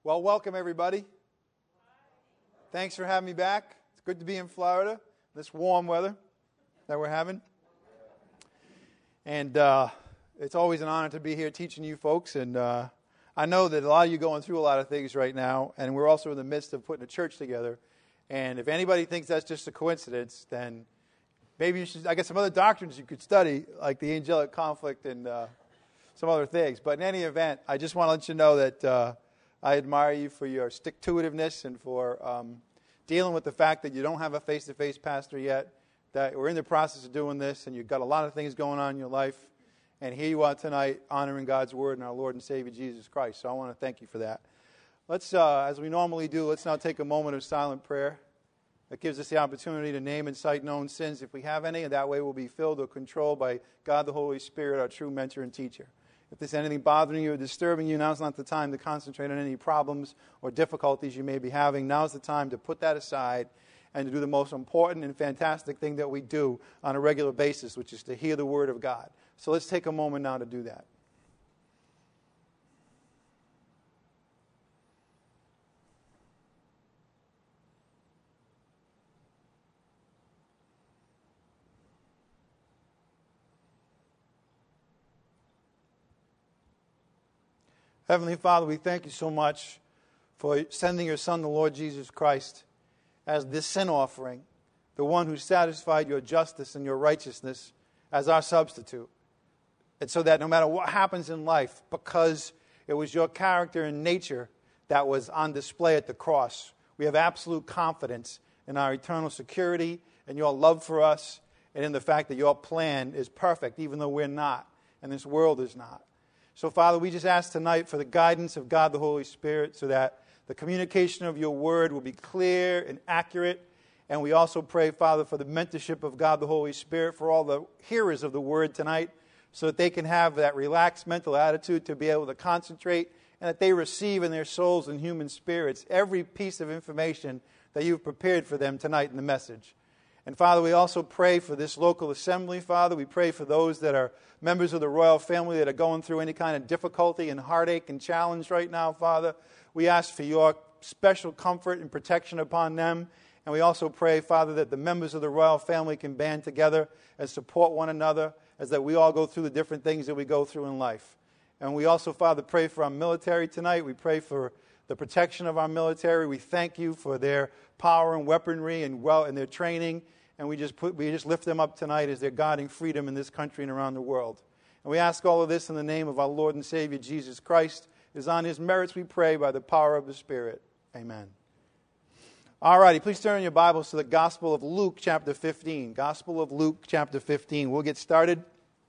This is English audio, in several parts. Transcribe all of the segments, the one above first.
Well, welcome everybody. Thanks for having me back. It's good to be in Florida, this warm weather that we're having. And it's always an honor to be here teaching you folks. And I know that a lot of you are going through a lot of things right now, and we're also in the midst of putting a church together. And if anybody thinks that's just a coincidence, then maybe you should, I guess, some other doctrines you could study, like the angelic conflict and some other things. But in any event, I just want to let you know that I admire you for your stick-to-itiveness and for dealing with the fact that you don't have a face-to-face pastor yet, that we're in the process of doing this, and you've got a lot of things going on in your life. And here you are tonight honoring God's Word and our Lord and Savior Jesus Christ. So I want to thank you for that. Let's, as we normally do, let's now take a moment of silent prayer. That gives us the opportunity to name and cite known sins if we have any, and that way we'll be filled or controlled by God the Holy Spirit, our true mentor and teacher. If there's anything bothering you or disturbing you, now's not the time to concentrate on any problems or difficulties you may be having. Now's the time to put that aside and to do the most important and fantastic thing that we do on a regular basis, which is to hear the Word of God. So let's take a moment now to do that. Heavenly Father, we thank you so much for sending your Son, the Lord Jesus Christ, as this sin offering, the one who satisfied your justice and your righteousness as our substitute. And so that no matter what happens in life, because it was your character and nature that was on display at the cross, we have absolute confidence in our eternal security and your love for us and in the fact that your plan is perfect, even though we're not, and this world is not. So, Father, we just ask tonight for the guidance of God the Holy Spirit so that the communication of your word will be clear and accurate. And we also pray, Father, for the mentorship of God the Holy Spirit for all the hearers of the word tonight so that they can have that relaxed mental attitude to be able to concentrate and that they receive in their souls and human spirits every piece of information that you've prepared for them tonight in the message. And, Father, we also pray for this local assembly, Father. We pray for those that are members of the royal family that are going through any kind of difficulty and heartache and challenge right now, Father. We ask for your special comfort and protection upon them. And we also pray, Father, that the members of the royal family can band together and support one another as that we all go through the different things that we go through in life. And we also, Father, pray for our military tonight. We pray for the protection of our military. We thank you for their power and weaponry and their training. And we just lift them up tonight as they're guarding freedom in this country and around the world. And we ask all of this in the name of our Lord and Savior, Jesus Christ. It is on his merits we pray by the power of the Spirit. Amen. All righty, please turn your Bibles to the Gospel of Luke, chapter 15. Gospel of Luke, chapter 15. We'll get started.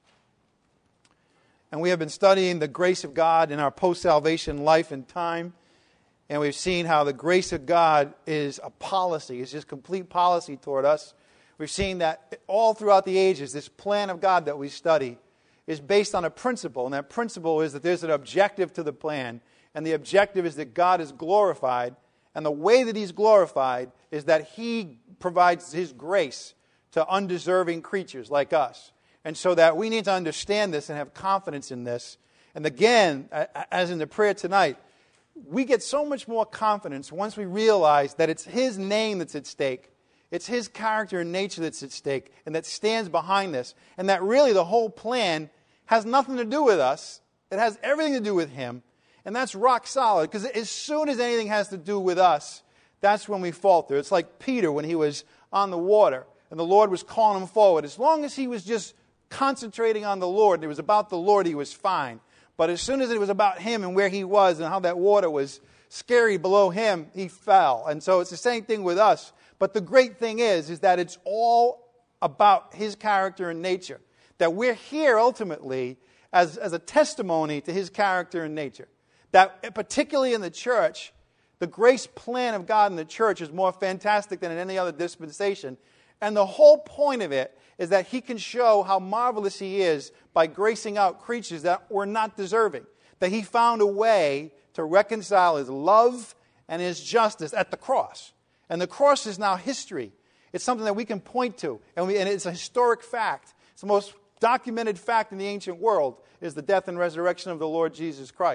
And we have been studying the grace of God in our post-salvation life and time. And we've seen how the grace of God is a policy. It's just complete policy toward us. We've seen that all throughout the ages, this plan of God that we study is based on a principle. And that principle is that there's an objective to the plan. And the objective is that God is glorified. And the way that he's glorified is that he provides his grace to undeserving creatures like us. And so that we need to understand this and have confidence in this. And again, as in the prayer tonight, we get so much more confidence once we realize that it's his name that's at stake. It's his character and nature that's at stake and that stands behind this. And that really the whole plan has nothing to do with us. It has everything to do with him. And that's rock solid, because as soon as anything has to do with us, that's when we falter. It's like Peter when he was on the water and the Lord was calling him forward. As long as he was just concentrating on the Lord and it was about the Lord, he was fine. But as soon as it was about him and where he was and how that water was scary below him, he fell. And so it's the same thing with us. But the great thing is that it's all about his character and nature. That we're here ultimately as a testimony to his character and nature. That particularly in the church, the grace plan of God in the church is more fantastic than in any other dispensation. And the whole point of it is that he can show how marvelous he is by gracing out creatures that were not deserving. That he found a way to reconcile his love and his justice at the cross. And the cross is now history. It's something that we can point to. And it's a historic fact. It's the most documented fact in the ancient world is the death and resurrection of the Lord Jesus Christ.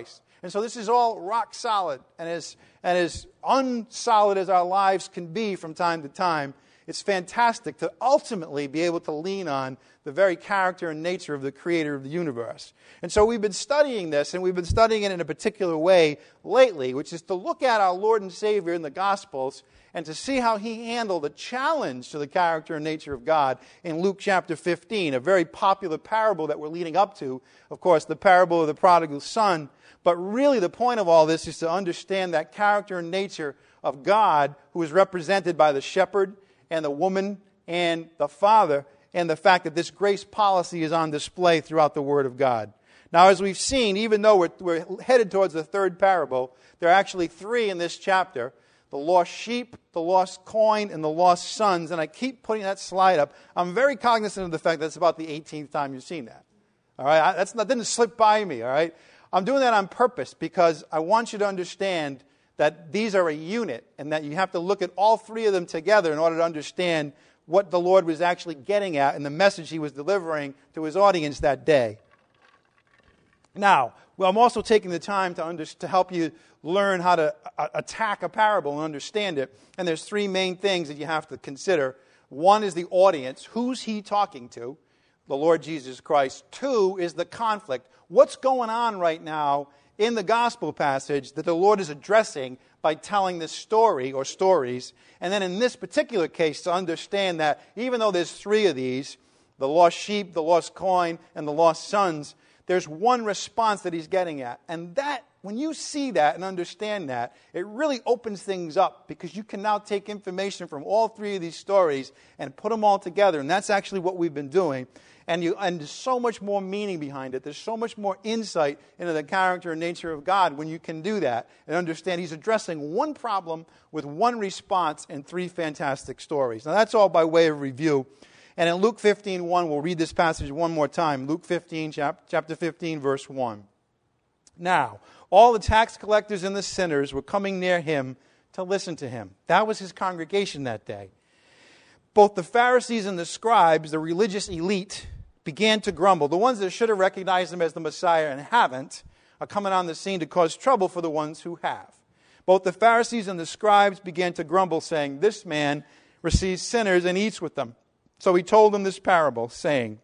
And so this is all rock solid. And as unsolid as our lives can be from time to time, it's fantastic to ultimately be able to lean on the very character and nature of the creator of the universe. And so we've been studying this, and we've been studying it in a particular way lately, which is to look at our Lord and Savior in the Gospels and to see how he handled a challenge to the character and nature of God in Luke chapter 15, a very popular parable that we're leading up to, of course, the parable of the prodigal son. But really the point of all this is to understand that character and nature of God, who is represented by the shepherd and the woman and the father, and the fact that this grace policy is on display throughout the Word of God. Now, as we've seen, even though we're headed towards the third parable, there are actually three in this chapter: the lost sheep, the lost coin, and the lost sons. And I keep putting that slide up. I'm very cognizant of the fact that it's about the 18th time you've seen that. All right, that didn't slip by me. All right, I'm doing that on purpose because I want you to understand that these are a unit and that you have to look at all three of them together in order to understand what the Lord was actually getting at and the message he was delivering to his audience that day. Now, I'm also taking the time to help you learn how to attack a parable and understand it. And there's three main things that you have to consider. One is the audience. Who's he talking to? The Lord Jesus Christ. Two is the conflict. What's going on right now in the gospel passage that the Lord is addressing by telling this story or stories? And then in this particular case, to understand that even though there's three of these, the lost sheep, the lost coin, and the lost sons, there's one response that he's getting at. And that, when you see that and understand that, it really opens things up, because you can now take information from all three of these stories and put them all together. And that's actually what we've been doing. And there's so much more meaning behind it. There's so much more insight into the character and nature of God when you can do that and understand he's addressing one problem with one response in three fantastic stories. Now, that's all by way of review. And in Luke 15:1, we'll read this passage one more time. Luke 15, chapter 15, verse 1. Now, all the tax collectors and the sinners were coming near him to listen to him. That was his congregation that day. Both the Pharisees and the scribes, the religious elite, began to grumble. The ones that should have recognized him as the Messiah and haven't are coming on the scene to cause trouble for the ones who have. Both the Pharisees and the scribes began to grumble, saying, "This man receives sinners and eats with them." So he told them this parable, saying,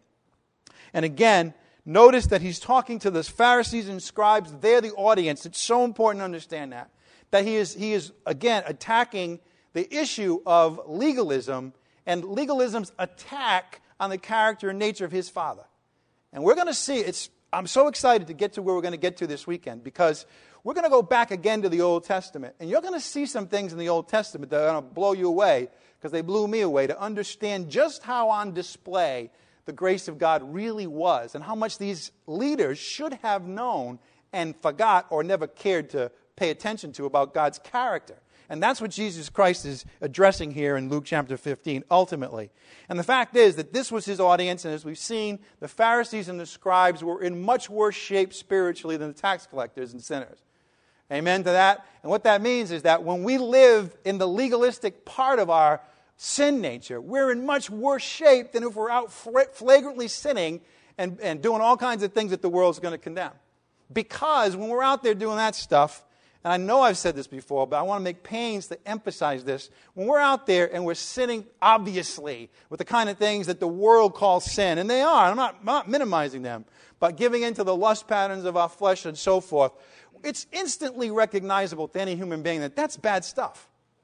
and again, notice that he's talking to the Pharisees and scribes. They're the audience. It's so important to understand that he is again attacking the issue of legalism and legalism's attack on the character and nature of his Father. And we're going to see, I'm so excited to get to where we're going to get to this weekend, because we're going to go back again to the Old Testament. And you're going to see some things in the Old Testament that are going to blow you away, because they blew me away, to understand just how on display the grace of God really was, and how much these leaders should have known and forgot or never cared to pay attention to about God's character. And that's what Jesus Christ is addressing here in Luke chapter 15, ultimately. And the fact is that this was his audience, and as we've seen, the Pharisees and the scribes were in much worse shape spiritually than the tax collectors and sinners. Amen to that? And what that means is that when we live in the legalistic part of our sin nature, we're in much worse shape than if we're out flagrantly sinning and doing all kinds of things that the world's going to condemn. Because when we're out there doing that stuff, and I know I've said this before, but I want to make pains to emphasize this. When we're out there and we're sinning, obviously, with the kind of things that the world calls sin, and they are, I'm not minimizing them, but giving into the lust patterns of our flesh and so forth, it's instantly recognizable to any human being that that's bad stuff.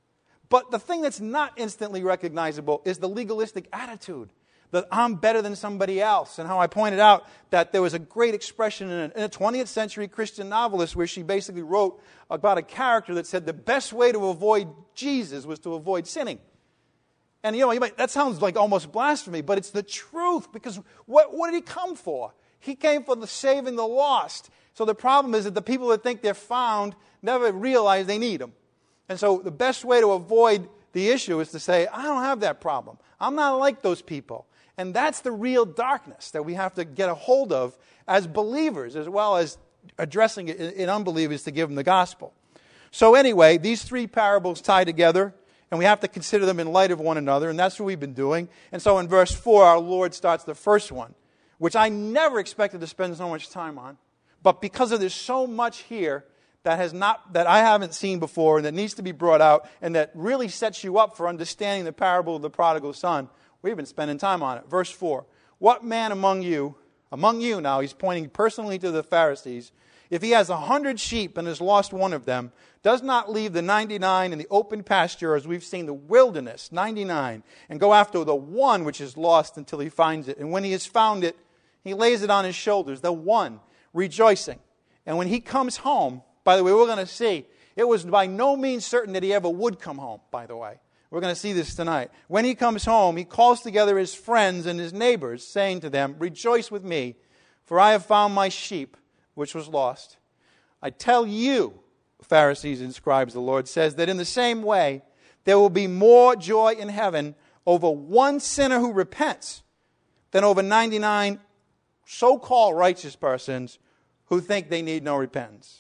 But the thing that's not instantly recognizable is the legalistic attitude, that I'm better than somebody else. And how I pointed out that there was a great expression in a 20th century Christian novelist where she basically wrote about a character that said the best way to avoid Jesus was to avoid sinning. And that sounds like almost blasphemy, but it's the truth, because what did he come for? He came for the saving the lost. So the problem is that the people that think they're found never realize they need him. And so the best way to avoid the issue is to say, I don't have that problem. I'm not like those people. And that's the real darkness that we have to get a hold of as believers, as well as addressing it in unbelievers to give them the gospel. So anyway, these three parables tie together, and we have to consider them in light of one another, and that's what we've been doing. And so in verse 4, our Lord starts the first one, which I never expected to spend so much time on. But because there's so much here that I haven't seen before and that needs to be brought out and that really sets you up for understanding the parable of the prodigal son, we've been spending time on it. Verse 4, what man among you now, he's pointing personally to the Pharisees, if he has 100 sheep and has lost one of them, does not leave the 99 in the open pasture, as we've seen the wilderness, 99, and go after the one which is lost until he finds it. And when he has found it, he lays it on his shoulders, the one, rejoicing. And when he comes home, by the way, we're going to see, it was by no means certain that he ever would come home, by the way. We're going to see this tonight. When he comes home, he calls together his friends and his neighbors, saying to them, rejoice with me, for I have found my sheep, which was lost. I tell you, Pharisees and scribes, the Lord says, that in the same way, there will be more joy in heaven over one sinner who repents than over 99 so-called righteous persons who think they need no repentance.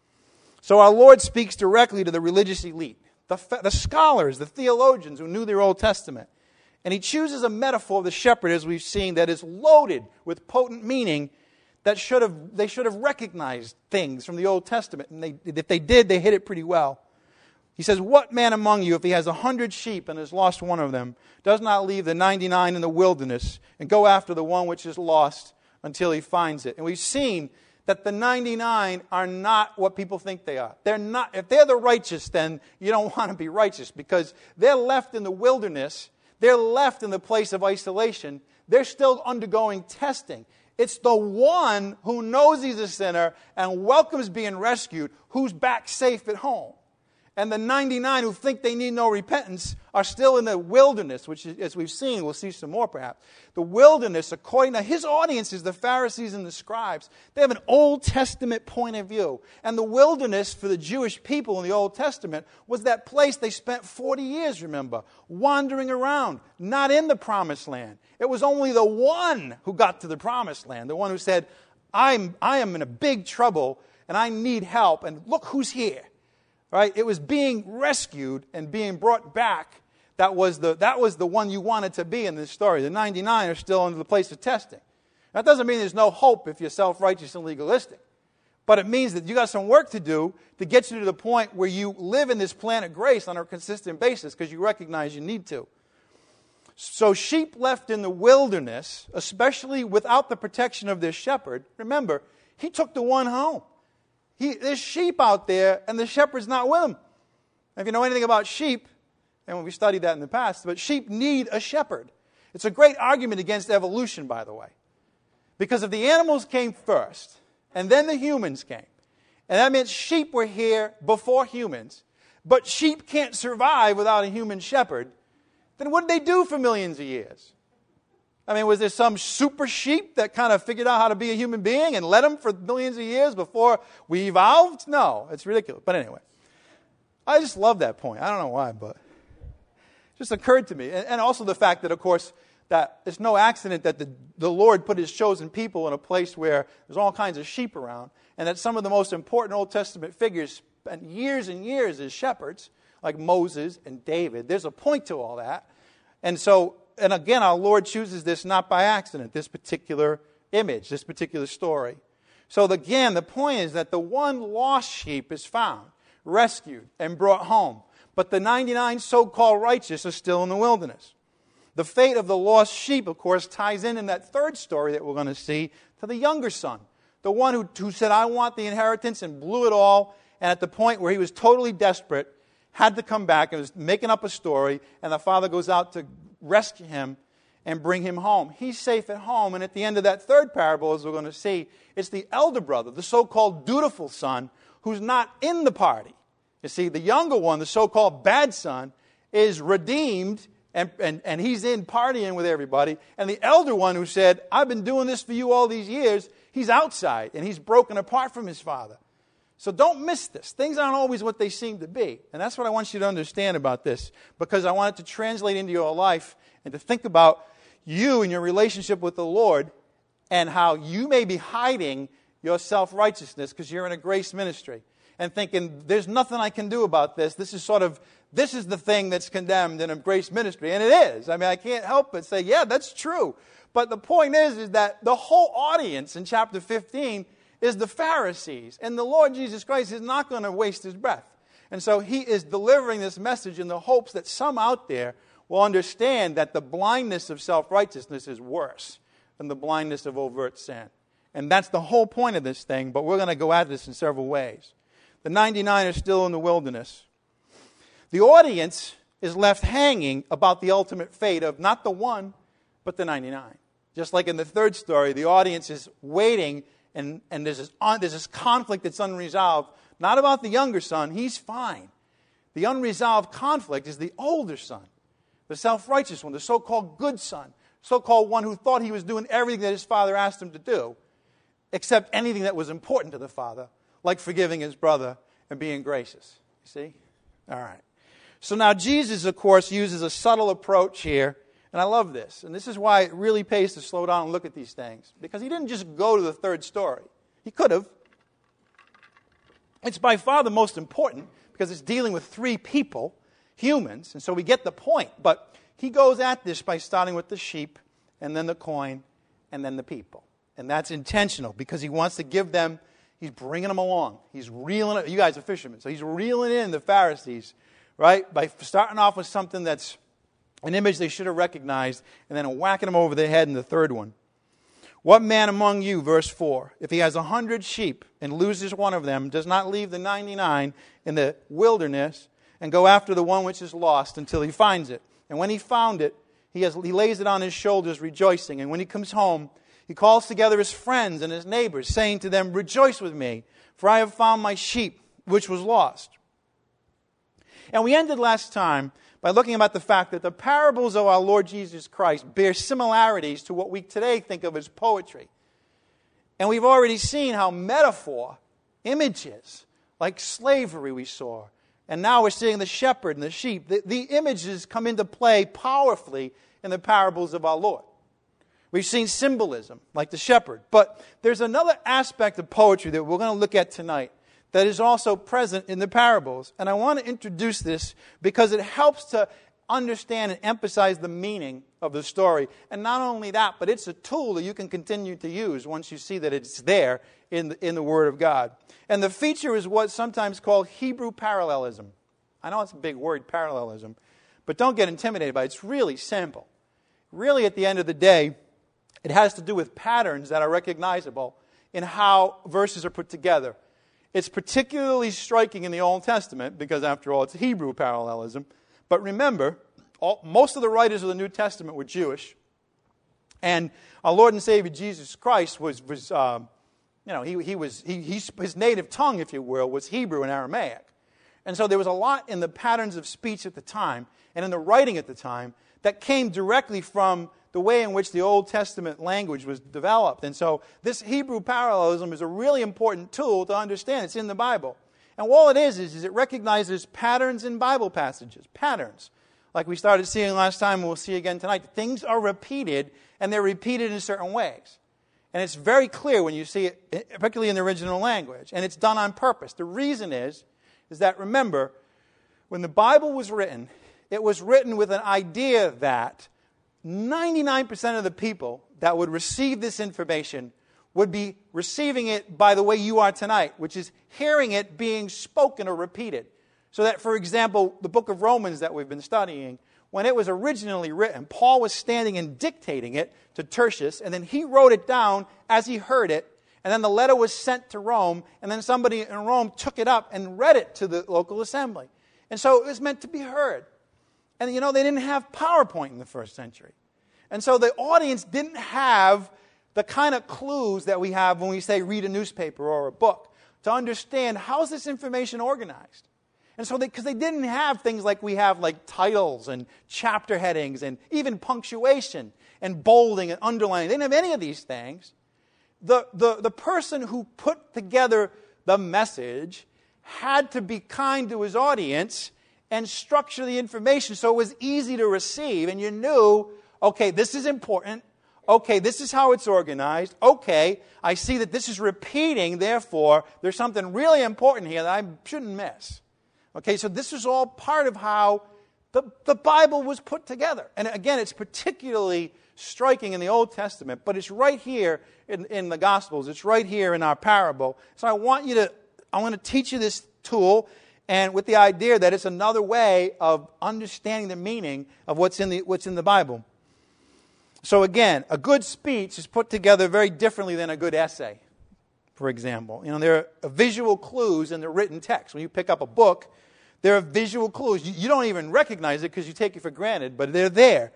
So our Lord speaks directly to the religious elite, the scholars, the theologians who knew their Old Testament. And he chooses a metaphor of the shepherd, as we've seen, that is loaded with potent meaning that they should have recognized things from the Old Testament. And if they did, they hit it pretty well. He says, what man among you, if he has 100 sheep and has lost one of them, does not leave the 99 in the wilderness and go after the one which is lost until he finds it? And we've seen that the 99 are not what people think they are. They're not. If they're the righteous, then you don't want to be righteous, because they're left in the wilderness. They're left in the place of isolation. They're still undergoing testing. It's the one who knows he's a sinner and welcomes being rescued who's back safe at home. And the 99 who think they need no repentance are still in the wilderness, which, as we've seen, we'll see some more perhaps. The wilderness, according to his audiences, the Pharisees and the scribes, they have an Old Testament point of view. And the wilderness for the Jewish people in the Old Testament was that place they spent 40 years, remember, wandering around, not in the promised land. It was only the one who got to the promised land, the one who said, I am in a big trouble and I need help, and look who's here. Right? It was being rescued and being brought back. That was the one you wanted to be in this story. The 99 are still under the place of testing. That doesn't mean there's no hope if you're self-righteous and legalistic. But it means that you got some work to do to get you to the point where you live in this plan of grace on a consistent basis, because you recognize you need to. So sheep left in the wilderness, especially without the protection of their shepherd, remember, he took the one home. There's sheep out there, and the shepherd's not with them. If you know anything about sheep, and we studied that in the past, but sheep need a shepherd. It's a great argument against evolution, by the way. Because if the animals came first, and then the humans came, and that meant sheep were here before humans, but sheep can't survive without a human shepherd, then what did they do for millions of years? I mean, was there some super sheep that kind of figured out how to be a human being and led them for millions of years before we evolved? No, it's ridiculous. But anyway, I just love that point. I don't know why, but it just occurred to me. And also the fact that, of course, that it's no accident that the Lord put his chosen people in a place where there's all kinds of sheep around, and that some of the most important Old Testament figures spent years and years as shepherds, like Moses and David. There's a point to all that. And again, our Lord chooses this not by accident, this particular image, this particular story. So again, the point is that the one lost sheep is found, rescued, and brought home. But the 99 so-called righteous are still in the wilderness. The fate of the lost sheep, of course, ties in that third story that we're going to see to the younger son. The one who said, I want the inheritance, and blew it all. And at the point where he was totally desperate, had to come back and was making up a story. And the father goes out to rescue him and bring him home. He's safe at home. And at the end of that third parable, as we're going to see, it's the elder brother, the so-called dutiful son, who's not in the party. You see, the younger one, the so-called bad son, is redeemed, and he's in partying with everybody. And the elder one who said, I've been doing this for you all these years, he's outside, and he's broken apart from his father. So don't miss this. Things aren't always what they seem to be. And that's what I want you to understand about this, because I want it to translate into your life and to think about you and your relationship with the Lord and how you may be hiding your self-righteousness because you're in a grace ministry and thinking, there's nothing I can do about this. This is the thing that's condemned in a grace ministry. And it is. I mean, I can't help but say, yeah, that's true. But the point is that the whole audience in chapter 15 is the Pharisees. And the Lord Jesus Christ is not going to waste his breath. And so he is delivering this message in the hopes that some out there will understand that the blindness of self-righteousness is worse than the blindness of overt sin. And that's the whole point of this thing, but we're going to go at this in several ways. The 99 are still in the wilderness. The audience is left hanging about the ultimate fate of not the one, but the 99. Just like in the third story, the audience is waiting, and there's this conflict that's unresolved. Not about the younger son, he's fine. The unresolved conflict is the older son, the self-righteous one, the so-called good son, so-called one who thought he was doing everything that his father asked him to do, except anything that was important to the father, like forgiving his brother and being gracious. You see? All right. So now Jesus, of course, uses a subtle approach here, and I love this. And this is why it really pays to slow down and look at these things, because he didn't just go to the third story. He could have. It's by far the most important, because it's dealing with three people, humans, and so we get the point. But he goes at this by starting with the sheep, and then the coin, and then the people. And that's intentional, because he wants to give them, he's bringing them along. He's reeling it. You guys are fishermen, so he's reeling in the Pharisees, right? By starting off with something that's an image they should have recognized, and then whacking them over the head in the third one. What man among you, verse 4, if he has 100 sheep and loses one of them, does not leave the 99 in the wilderness and go after the one which is lost until he finds it? And when he found it, he lays it on his shoulders, rejoicing. And when he comes home, he calls together his friends and his neighbors, saying to them, rejoice with me, for I have found my sheep, which was lost. And we ended last time by looking about the fact that the parables of our Lord Jesus Christ bear similarities to what we today think of as poetry. And we've already seen how metaphor, images, like slavery we saw, and now we're seeing the shepherd and the sheep, the images come into play powerfully in the parables of our Lord. We've seen symbolism, like the shepherd. But there's another aspect of poetry that we're going to look at tonight that is also present in the parables. And I want to introduce this because it helps to understand and emphasize the meaning of the story. And not only that, but it's a tool that you can continue to use once you see that it's there in the Word of God. And the feature is what's sometimes called Hebrew parallelism. I know it's a big word, parallelism, but don't get intimidated by it. It's really simple. Really, at the end of the day, it has to do with patterns that are recognizable in how verses are put together. It's particularly striking in the Old Testament because, after all, it's Hebrew parallelism. But remember, most of the writers of the New Testament were Jewish, and our Lord and Savior Jesus Christ his native tongue, if you will, was Hebrew and Aramaic, and so there was a lot in the patterns of speech at the time and in the writing at the time that came directly from the way in which the Old Testament language was developed. And so this Hebrew parallelism is a really important tool to understand. It's in the Bible. And all it is it recognizes patterns in Bible passages. Patterns. Like we started seeing last time and we'll see again tonight. Things are repeated, and they're repeated in certain ways. And it's very clear when you see it, particularly in the original language. And it's done on purpose. The reason is that, remember, when the Bible was written, it was written with an idea that 99% of the people that would receive this information would be receiving it by the way you are tonight, which is hearing it being spoken or repeated. So that, for example, the book of Romans that we've been studying, when it was originally written, Paul was standing and dictating it to Tertius, and then he wrote it down as he heard it, and then the letter was sent to Rome, and then somebody in Rome took it up and read it to the local assembly. And so it was meant to be heard. And, they didn't have PowerPoint in the first century. And so the audience didn't have the kind of clues that we have when we say read a newspaper or a book to understand how is this information organized. And so because they didn't have things like we have, like titles and chapter headings and even punctuation and bolding and underlining. They didn't have any of these things. The person who put together the message had to be kind to his audience and structure the information so it was easy to receive, and you knew, okay, this is important. Okay, this is how it's organized. Okay, I see that this is repeating, therefore, there's something really important here that I shouldn't miss. Okay, so this is all part of how the Bible was put together. And again, it's particularly striking in the Old Testament, but it's right here in the Gospels. It's right here in our parable. So I want to teach you this tool, and with the idea that it's another way of understanding the meaning of what's in the Bible. So again, a good speech is put together very differently than a good essay, for example. There are visual clues in the written text. When you pick up a book, there are visual clues. You don't even recognize it because you take it for granted, but they're there.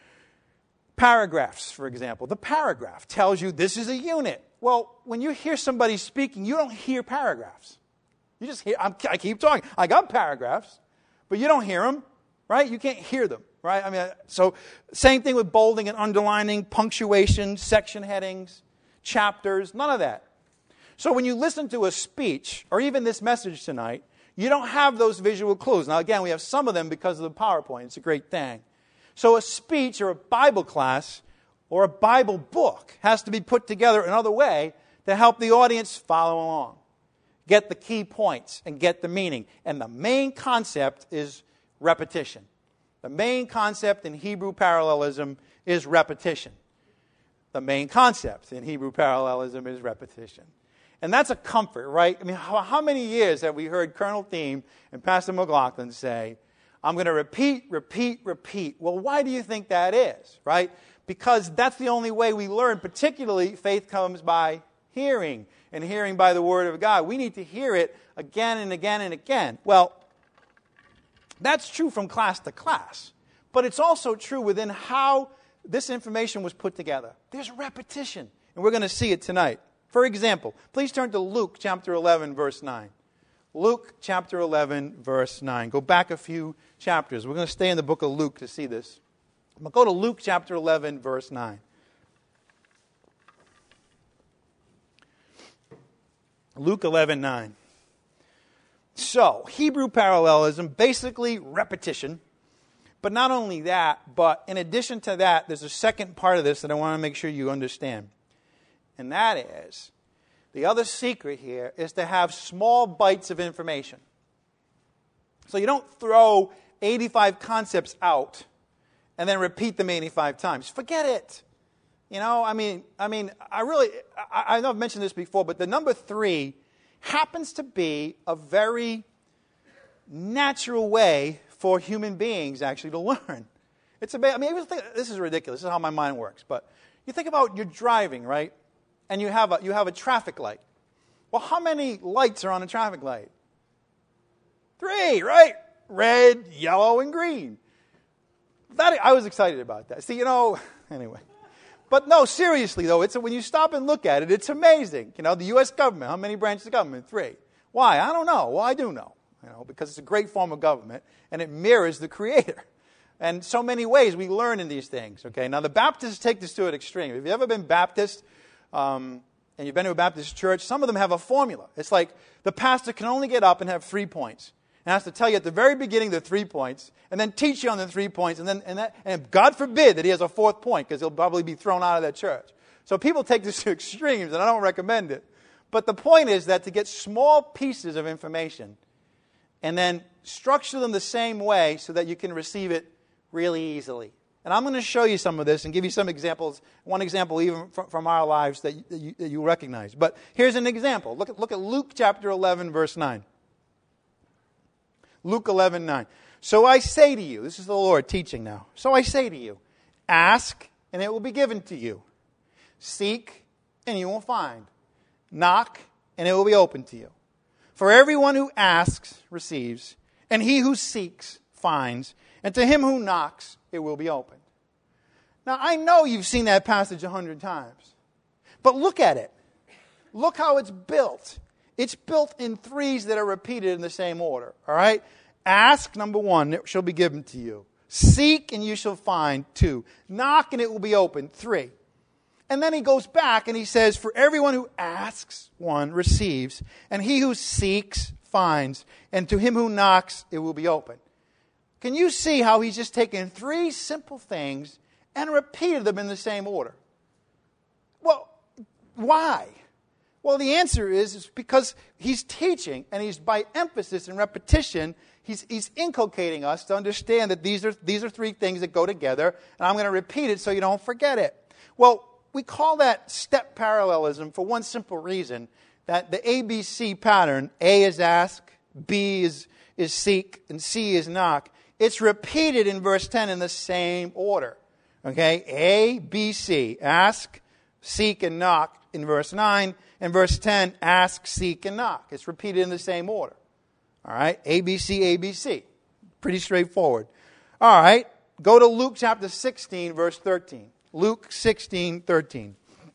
Paragraphs, for example. The paragraph tells you this is a unit. Well, when you hear somebody speaking, you don't hear paragraphs. You just hear, I keep talking. I got paragraphs, but you don't hear them, right? You can't hear them, right? So same thing with bolding and underlining, punctuation, section headings, chapters, none of that. So when you listen to a speech, or even this message tonight, you don't have those visual clues. Now again, we have some of them because of the PowerPoint. It's a great thing. So a speech or a Bible class or a Bible book has to be put together another way to help the audience follow along, get the key points, and get the meaning. And the main concept is repetition. The main concept in Hebrew parallelism is repetition. The main concept in Hebrew parallelism is repetition. And that's a comfort, right? How many years have we heard Colonel Thiem and Pastor McLaughlin say, I'm going to repeat, repeat, repeat. Well, why do you think that is, right? Because that's the only way we learn. Particularly, faith comes by hearing, and hearing by the Word of God. We need to hear it again and again and again. Well, that's true from class to class. But it's also true within how this information was put together. There's repetition, and we're going to see it tonight. For example, please turn to Luke chapter 11, verse 9. Luke chapter 11, verse 9. Go back a few chapters. We're going to stay in the book of Luke to see this. I'm going to go to Luke chapter 11, verse 9. Luke 11, 9. So, Hebrew parallelism, basically repetition. But not only that, but in addition to that, there's a second part of this that I want to make sure you understand. And that is, the other secret here is to have small bites of information. So you don't throw 85 concepts out and then repeat them 85 times. Forget it. I know I've mentioned this before, but the number 3 happens to be a very natural way for human beings actually to learn. This is ridiculous. This is how my mind works. But you think about you're driving, right? And you have a traffic light. Well, how many lights are on a traffic light? 3, right? Red, yellow, and green. I was excited about that. See, anyway. But no, seriously though, when you stop and look at it, it's amazing. The U.S. government, how many branches of government? 3. Why? I don't know. Well, I do know. Because it's a great form of government, and it mirrors the Creator. And so many ways we learn in these things. Okay. Now the Baptists take this to an extreme. Have you ever been Baptist? And you've been to a Baptist church, some of them have a formula. It's like the pastor can only get up and have 3 points. And has to tell you at the very beginning the 3 points, and then teach you on the 3 points, and God forbid that he has a 4th point, because he'll probably be thrown out of that church. So people take this to extremes, and I don't recommend it. But the point is that to get small pieces of information, and then structure them the same way so that you can receive it really easily. And I'm going to show you some of this and give you some examples. One example even from our lives that you recognize. But here's an example. Look at Luke chapter 11, verse 9. Luke 11, 9. So I say to you, this is the Lord teaching now. So I say to you, ask and it will be given to you. Seek and you will find. Knock and it will be opened to you. For everyone who asks receives, and he who seeks finds, and to him who knocks it will be opened. Now, I know you've seen that passage 100 times. But look at it. Look how it's built. It's built in 3s that are repeated in the same order. All right? Ask, number 1, it shall be given to you. Seek, and you shall find. 2. Knock, and it will be opened. 3. And then he goes back, and he says, for everyone who asks, 1, receives, and he who seeks, finds, and to him who knocks, it will be opened. Can you see how he's just taken 3 simple things and repeated them in the same order? Well, why? Well, the answer is because he's teaching, and he's by emphasis and repetition, he's inculcating us to understand that these are three things that go together, and I'm going to repeat it so you don't forget it. Well, we call that step parallelism for one simple reason, that the ABC pattern, A is ask, B is seek, and C is knock. It's repeated in verse 10 in the same order. Okay? A, B, C. Ask, seek, and knock in verse 9. In verse 10, ask, seek, and knock. It's repeated in the same order. All right? A, B, C, A, B, C. Pretty straightforward. All right. Go to Luke chapter 16, verse 13. Luke 16, 13.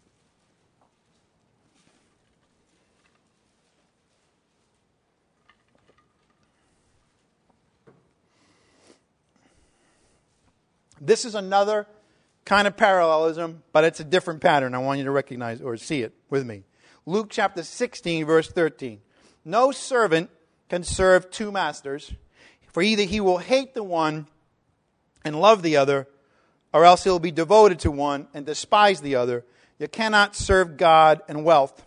This is another kind of parallelism, but it's a different pattern. I want you to recognize or see it with me. Luke chapter 16, verse 13. No servant can serve two masters, for either he will hate the one and love the other, or else he'll be devoted to one and despise the other. You cannot serve God and wealth.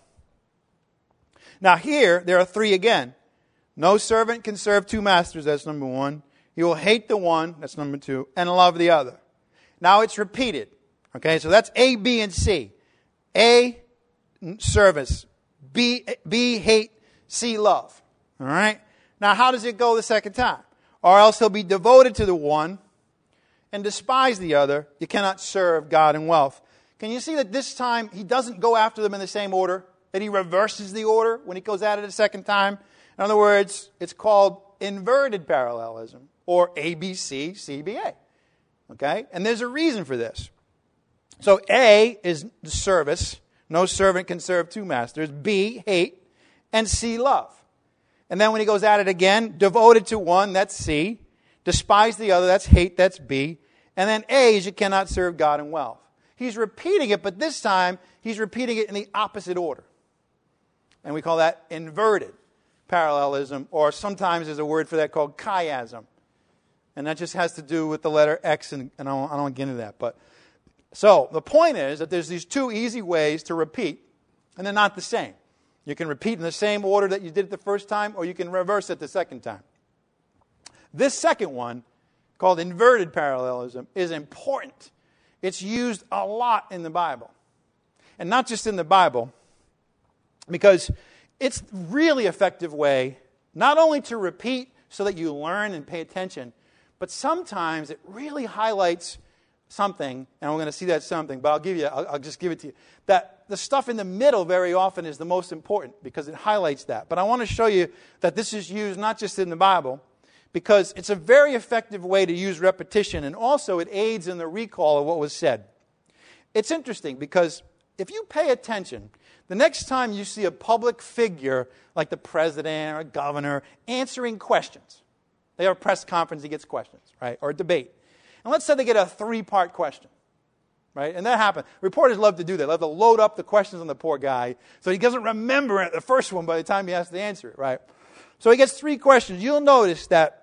Now here, there are three again. No servant can serve two masters, that's number one. He will hate the one, that's number two, and love the other. Now it's repeated. Okay, so that's A, B, and C. A, service. B, hate. C, love. All right? Now how does it go the second time? Or else he'll be devoted to the one and despise the other. You cannot serve God and wealth. Can you see that this time he doesn't go after them in the same order? That he reverses the order when he goes at it a second time? In other words, it's called inverted parallelism, or ABC, CBA. Okay? And there's a reason for this. So A is service. No servant can serve two masters. B, hate. And C, love. And then when he goes at it again, devoted to one, that's C. Despise the other, that's hate, that's B. And then A is you cannot serve God and wealth. He's repeating it, but this time he's repeating it in the opposite order. And we call that inverted parallelism, or sometimes there's a word for that called chiasm. And that just has to do with the letter X, and I don't get into that. But so the point is that there's these two easy ways to repeat, and they're not the same. You can repeat in the same order that you did it the first time, or you can reverse it the second time. This second one, called inverted parallelism, is important. It's used a lot in the Bible. And not just in the Bible, because it's a really effective way not only to repeat so that you learn and pay attention, but sometimes it really highlights something, and we're going to see that something, but I'll just give it to you. That the stuff in the middle very often is the most important because it highlights that. But I want to show you that this is used not just in the Bible, because it's a very effective way to use repetition, and also it aids in the recall of what was said. It's interesting because if you pay attention, the next time you see a public figure like the president or a governor answering questions, they have a press conference, he gets questions, right? Or a debate. And let's say they get a 3-part question, right? And that happens. Reporters love to do that. They love to load up the questions on the poor guy so he doesn't remember the first one by the time he has to answer it, right? So he gets 3 questions. You'll notice that,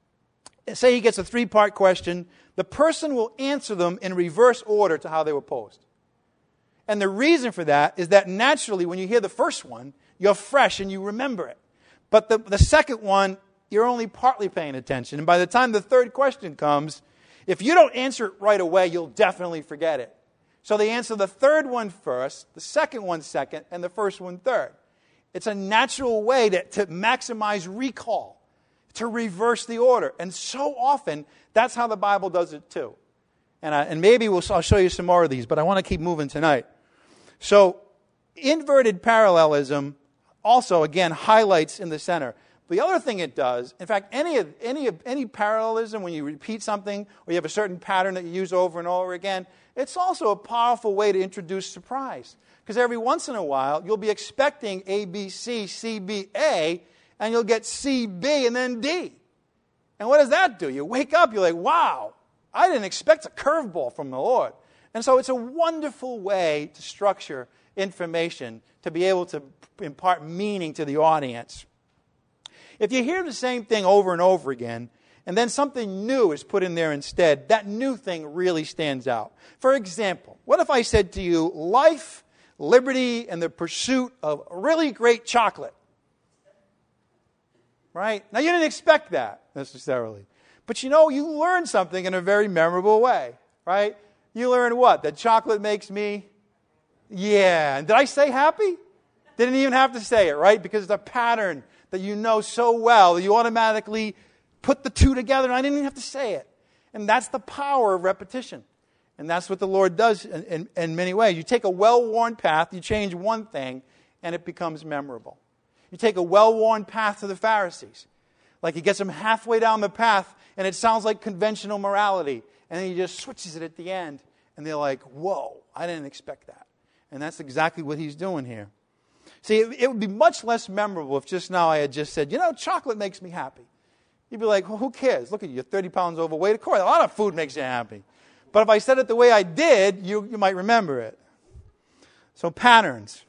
say he gets a 3-part question, the person will answer them in reverse order to how they were posed. And the reason for that is that naturally when you hear the first one, you're fresh and you remember it. But the second one, you're only partly paying attention. And by the time the third question comes, if you don't answer it right away, you'll definitely forget it. So they answer the third one first, the second one second, and the first one third. It's a natural way to maximize recall, to reverse the order. And so often, that's how the Bible does it too. And maybe I'll show you some more of these, but I want to keep moving tonight. So inverted parallelism also, again, highlights in the center. The other thing it does, in fact, any parallelism, when you repeat something or you have a certain pattern that you use over and over again, it's also a powerful way to introduce surprise. Because every once in a while, you'll be expecting A, B, C, C, B, A, and you'll get C, B, and then D. And what does that do? You wake up, you're like, wow, I didn't expect a curveball from the Lord. And so it's a wonderful way to structure information, to be able to impart meaning to the audience. If you hear the same thing over and over again, and then something new is put in there instead, that new thing really stands out. For example, what if I said to you, life liberty and the pursuit of really great chocolate. Right? Now, you didn't expect that necessarily. But you learn something in a very memorable way. Right? You learn what? That chocolate makes me, and did I say happy? Didn't even have to say it, right? Because it's a pattern that you know so well that you automatically put the two together, and I didn't even have to say it. And that's the power of repetition. And that's what the Lord does in many ways. You take a well-worn path, you change one thing, and it becomes memorable. You take a well-worn path to the Pharisees. Like he gets them halfway down the path, and it sounds like conventional morality. And then he just switches it at the end, and they're like, whoa, I didn't expect that. And that's exactly what he's doing here. See, it would be much less memorable if just now I had just said, chocolate makes me happy. You'd be like, well, who cares? Look at you, you're 30 pounds overweight. Of course, a lot of food makes you happy. But if I said it the way I did, you might remember it. So patterns.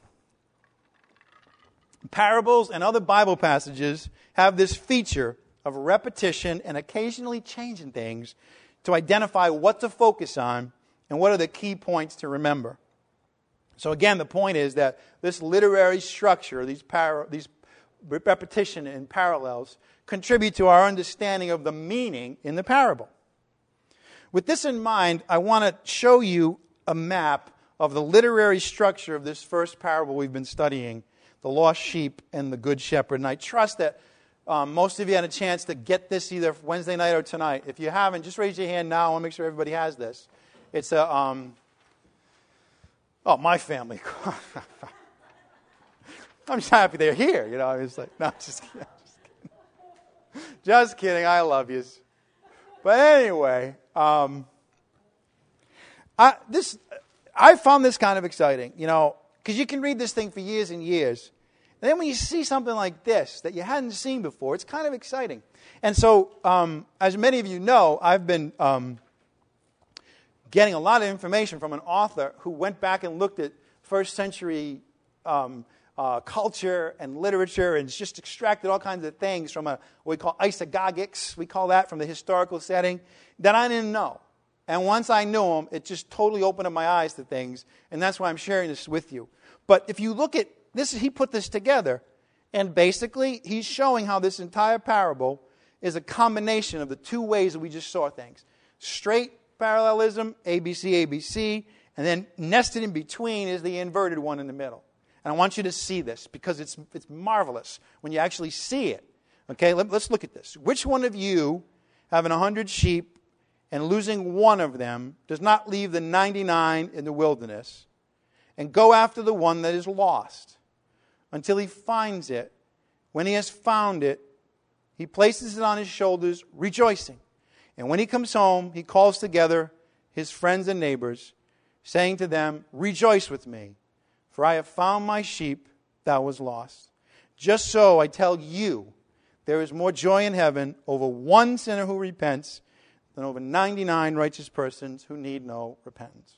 Parables and other Bible passages have this feature of repetition and occasionally changing things to identify what to focus on and what are the key points to remember. So again, the point is that this literary structure, these repetition and parallels, contribute to our understanding of the meaning in the parable. With this in mind, I want to show you a map of the literary structure of this first parable we've been studying, the lost sheep and the good shepherd. And I trust that most of you had a chance to get this either Wednesday night or tonight. If you haven't, just raise your hand now. I want to make sure everybody has this. It's a... my family. I'm just happy they're here. It's like, no, just kidding. Just kidding. I love you. But anyway, I found this kind of exciting, because you can read this thing for years and years. And then when you see something like this that you hadn't seen before, it's kind of exciting. And so, as many of you know, I've been getting a lot of information from an author who went back and looked at first century culture and literature and just extracted all kinds of things from what we call isagogics, we call that, from the historical setting, that I didn't know. And once I knew them, it just totally opened up my eyes to things, and that's why I'm sharing this with you. But if you look at this, he put this together, and basically he's showing how this entire parable is a combination of the two ways that we just saw things. Straight parallelism, ABC, ABC, and then nested in between is the inverted one in the middle. And I want you to see this because it's marvelous when you actually see it. Okay, let's look at this. Which one of you, having 100 sheep and losing one of them, does not leave the 99 in the wilderness and go after the one that is lost until he finds it? When he has found it, he places it on his shoulders, rejoicing. And when he comes home, he calls together his friends and neighbors, saying to them, "Rejoice with me, for I have found my sheep that was lost." Just so, I tell you, there is more joy in heaven over one sinner who repents than over 99 righteous persons who need no repentance.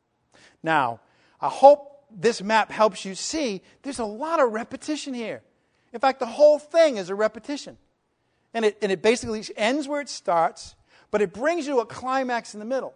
Now, I hope this map helps you see there's a lot of repetition here. In fact, the whole thing is a repetition. And it basically ends where it starts, but it brings you to a climax in the middle.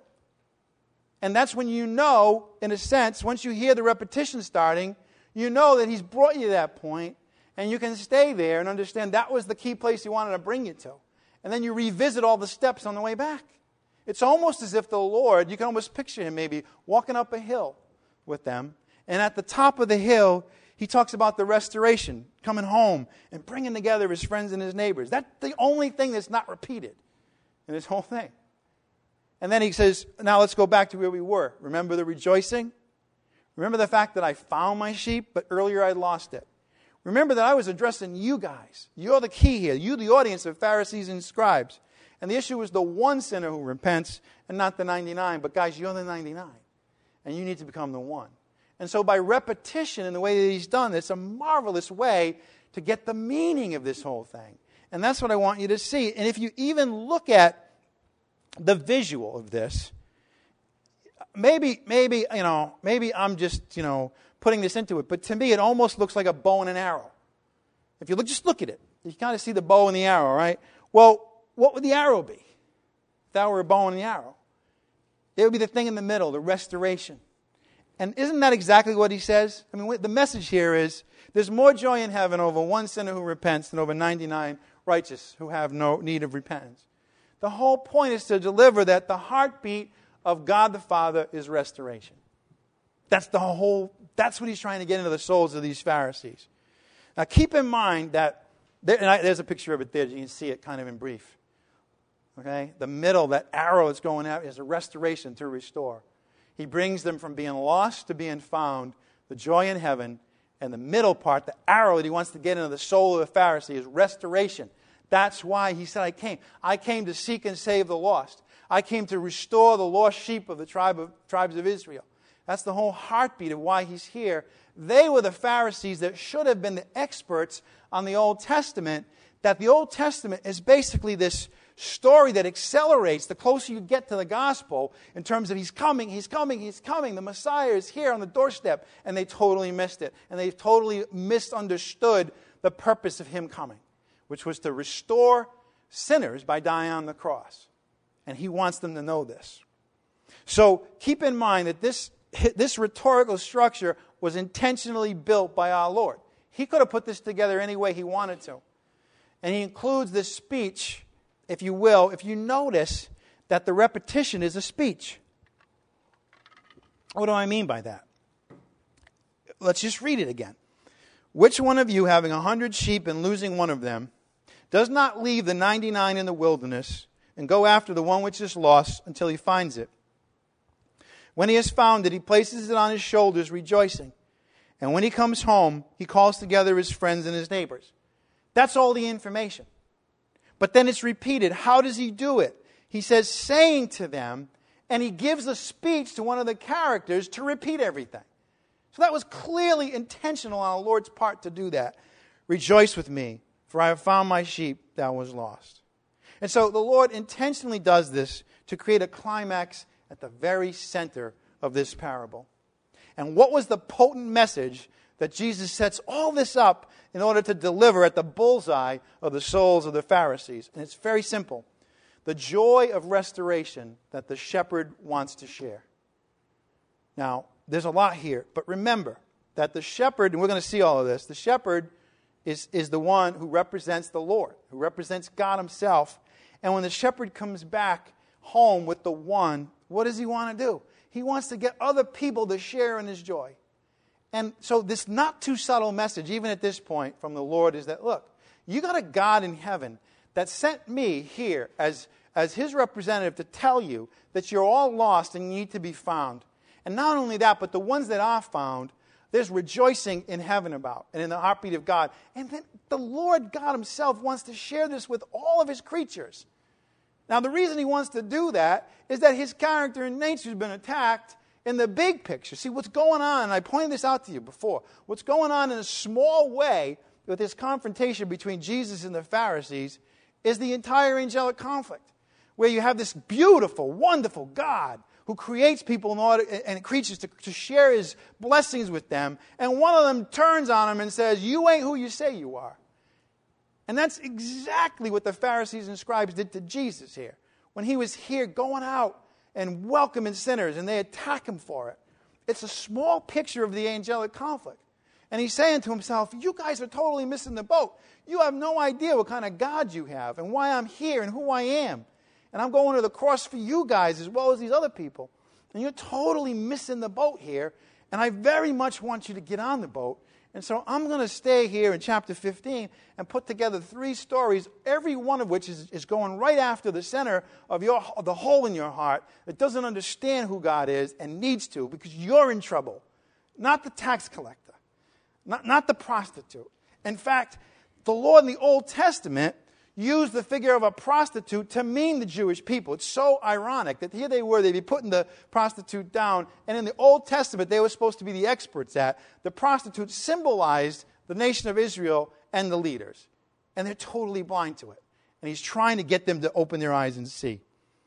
And that's when you know, in a sense, once you hear the repetition starting, you know that he's brought you to that point, and you can stay there and understand that was the key place he wanted to bring you to. And then you revisit all the steps on the way back. It's almost as if the Lord, you can almost picture him maybe walking up a hill with them, and at the top of the hill, he talks about the restoration, coming home and bringing together his friends and his neighbors. That's the only thing that's not repeated in this whole thing. And then he says, now let's go back to where we were. Remember the rejoicing? Remember the fact that I found my sheep, but earlier I lost it. Remember that I was addressing you guys. You're the key here. You, the audience of Pharisees and scribes. And the issue is the one sinner who repents and not the 99. But guys, you're the 99. And you need to become the one. And so by repetition in the way that he's done, it's a marvelous way to get the meaning of this whole thing. And that's what I want you to see. And if you even look at the visual of this, maybe I'm just, putting this into it. But to me, it almost looks like a bow and an arrow. If you just look at it, you kind of see the bow and the arrow, right? Well, what would the arrow be? If that were a bow and the arrow, it would be the thing in the middle, the restoration. And isn't that exactly what he says? I mean, the message here is there's more joy in heaven over one sinner who repents than over 99 righteous who have no need of repentance. The whole point is to deliver that the heartbeat of God the Father is restoration. That's what he's trying to get into the souls of these Pharisees. Now keep in mind that, there's a picture of it there, you can see it kind of in brief. Okay? The middle, that arrow that's going out, is a restoration to restore. He brings them from being lost to being found, the joy in heaven, and the middle part, the arrow that he wants to get into the soul of the Pharisee, is restoration. That's why he said, I came to seek and save the lost. I came to restore the lost sheep of the tribes of Israel. That's the whole heartbeat of why he's here. They were the Pharisees that should have been the experts on the Old Testament, that the Old Testament is basically this story that accelerates the closer you get to the gospel in terms of he's coming, the Messiah is here on the doorstep, and they totally missed it. And they totally misunderstood the purpose of him coming, which was to restore sinners by dying on the cross. And he wants them to know this. So keep in mind that this rhetorical structure was intentionally built by our Lord. He could have put this together any way he wanted to. And he includes this speech, if you will, if you notice that the repetition is a speech. What do I mean by that? Let's just read it again. Which one of you, having 100 sheep and losing one of them, does not leave the 99 in the wilderness and go after the one which is lost until he finds it? When he has found it, he places it on his shoulders, rejoicing. And when he comes home, he calls together his friends and his neighbors. That's all the information. But then it's repeated. How does he do it? He says, saying to them, and he gives a speech to one of the characters to repeat everything. So that was clearly intentional on our Lord's part to do that. Rejoice with me, for I have found my sheep that was lost. And so the Lord intentionally does this to create a climax at the very center of this parable. And what was the potent message that Jesus sets all this up in order to deliver at the bullseye of the souls of the Pharisees? And it's very simple. The joy of restoration that the shepherd wants to share. Now, there's a lot here, but remember that the shepherd, and we're going to see all of this, the shepherd is the one who represents the Lord, who represents God himself. And when the shepherd comes back home with the one, what does he want to do? He wants to get other people to share in his joy. And so this not too subtle message, even at this point from the Lord, is that, look, you got a God in heaven that sent me here as his representative to tell you that you're all lost and you need to be found. And not only that, but the ones that are found, there's rejoicing in heaven about and in the heartbeat of God. And then the Lord God himself wants to share this with all of his creatures. Now, the reason he wants to do that is that his character and nature has been attacked in the big picture. See, what's going on, and I pointed this out to you before, what's going on in a small way with this confrontation between Jesus and the Pharisees is the entire angelic conflict, where you have this beautiful, wonderful God who creates people in order, and creatures to share his blessings with them, and one of them turns on him and says, you ain't who you say you are. And that's exactly what the Pharisees and scribes did to Jesus here. When he was here going out and welcoming sinners, and they attack him for it. It's a small picture of the angelic conflict. And he's saying to himself, you guys are totally missing the boat. You have no idea what kind of God you have and why I'm here and who I am. And I'm going to the cross for you guys as well as these other people. And you're totally missing the boat here. And I very much want you to get on the boat. And so I'm going to stay here in chapter 15 and put together 3 stories, every one of which is going right after the center of the hole in your heart that doesn't understand who God is and needs to, because you're in trouble. Not the tax collector. Not the prostitute. In fact, the Lord in the Old Testament used the figure of a prostitute to mean the Jewish people. It's so ironic that here they'd be putting the prostitute down, and in the Old Testament they were supposed to be the experts at. The prostitute symbolized the nation of Israel and the leaders. And they're totally blind to it. And he's trying to get them to open their eyes and see.